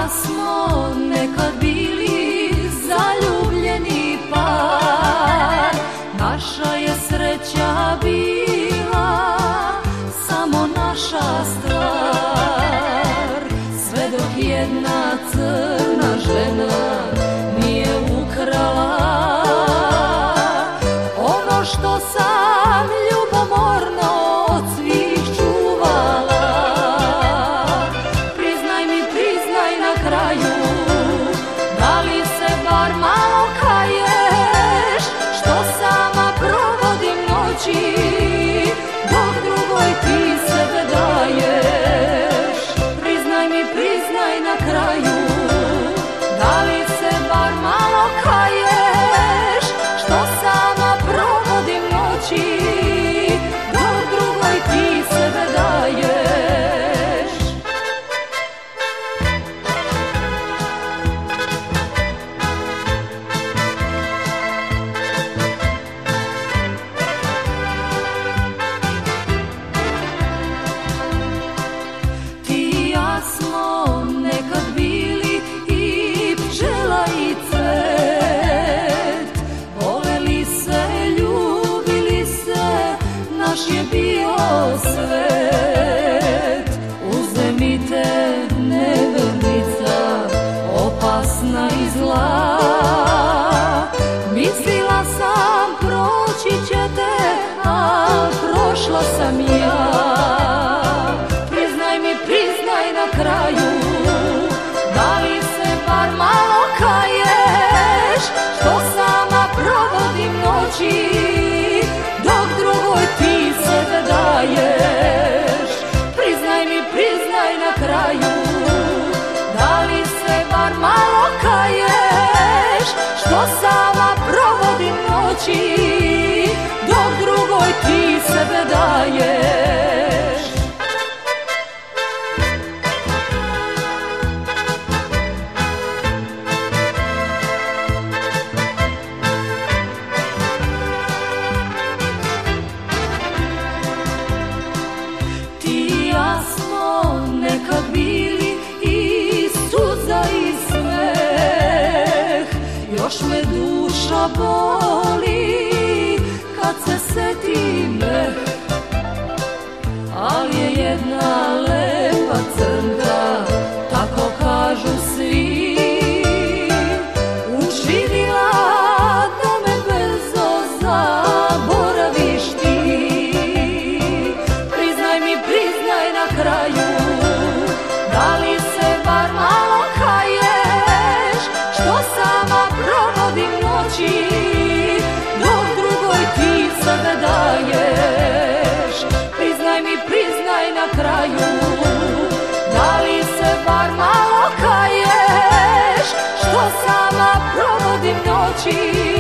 ja smo nekad bili zaljubljeni par, naša je sreća bila samo naša stvar, sve dok jedna crna žena nije ukrala ono što sam ljubomorno od svih čuvala. Priznaj mi, priznaj na kraju, da li se bar malo kaješ što sama provodim noći dok drugoj ti sebe daješ. Priznaj mi, priznaj na kraju, da li se bar malo kaješ što sama provodim noći dok drugoj ti sebe daješ. Ti i ja smo nekad bili i pčela i cvet, voleli se, ljubili se, naš je bio svet. Uzemite, nevernica, opasna i zla, mislila sam proći ćete, a prošla sam ja. Priznaj mi, priznaj na kraju, da li se bar malo kaješ što sama provodim noći dok drugoj ti sebe daješ. Priznaj mi, priznaj na kraju, da li se bar malo kaješ što sama provodim noći dok drugoj ti sebe daješ. Ti i ja smo nekad bili i suza i smeh, još me duša boli kad se setim, ali je jedna lepa crnka, tako kažu svi, učinila da me brzo zaboraviš ti. Priznaj mi, priznaj na kraju, da li se bar malo kaješ što sama provodim noći dok drugoj ti sebe daješ. Priznaj mi, priznaj na kraju, da li se bar malo kaješ što sama provodim noći